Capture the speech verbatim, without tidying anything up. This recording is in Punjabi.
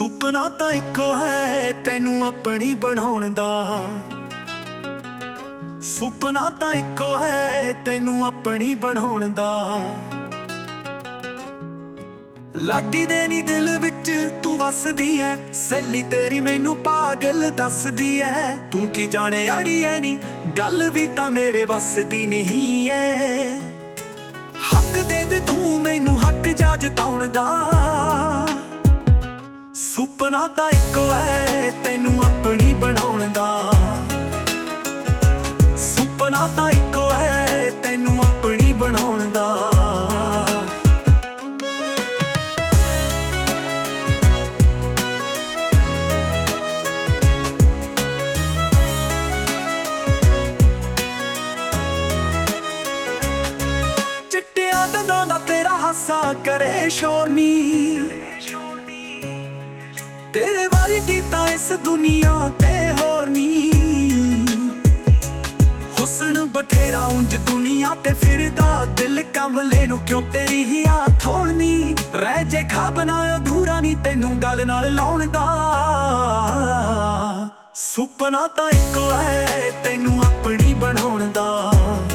ਸੁਪਨਾ ਤਾਂ ਇੱਕੋ ਹੈ ਤੈਨੂੰ ਆਪਣੀ ਬਣਾਉਣ ਦਾ। ਸੁਪਨਾ ਤਾਂ ਇੱਕੋ ਹੈ ਤੈਨੂੰ ਆਪਣੀ ਬਣਾਉਣ ਦਾ। ਲਾਡੀ ਦੇ ਨੀ ਦਿਲ ਵਿੱਚ ਤੂੰ ਵਸਦੀ ਐ, ਸਹੇਲੀ ਤੇਰੀ ਮੈਨੂੰ ਪਾਗਲ ਦੱਸਦੀ ਐ। ਤੂੰ ਕੀ ਜਾਣੇ ਅੜੀਏ ਨੀ ਗੱਲ ਵੀ ਤਾਂ ਮੇਰੇ ਵੱਸ ਦੀ ਨਹੀਂ ਐ। ਹੱਕ ਦੇ ਦੇ ਤੂੰ ਮੈਨੂੰ ਹੱਕ ਜਾ ਜਤਾਉਣ ਦਾ। ਸੁਪਨਾ ਤਾਂ ਇੱਕੋ ਹੈ ਤੈਨੂੰ ਆਪਣੀ ਬਣਾਉਣ ਦਾ। ਸੁਪਨਾ ਤਾਂ ਇੱਕੋ ਹੈ ਤੈਨੂੰ ਆਪਣੀ ਬਣਾਉਣ ਦਾ। ਚਿੱਟਿਆਂ ਦੰਦਾਂ ਦਾ ਤੇਰਾ ਹਾਸਾ ਕਰੇ ਸ਼ੋਰ ਨੀ, ਤੇਰੇ ਵਾਲੀ ਕੀਤਾ ਇਸ ਦੁਨੀਆ ਤੇ ਹੋਰ ਨੀ। ਹੁਸਨ ਬਥੇਰਾ ਉਂਝ ਦੁਨੀਆ ਤੇ ਫਿਰਦਾ, ਦਿਲ ਕਮਲੇ ਨੂੰ ਕਿਉਂ ਤੇਰੀ ਹੀ ਆਥ ਹੋਣੀ। ਰਹਿ ਜੇ ਖਾਬ ਨਾ ਅਧੂਰਾ ਨੀ ਤੈਨੂੰ ਗੱਲ ਨਾਲ ਲਾਉਣ ਦਾ। ਸੁਪਨਾ ਤਾਂ ਇੱਕੋ ਹੈ ਤੈਨੂੰ ਆਪਣੀ ਬਣਾਉਣ ਦਾ।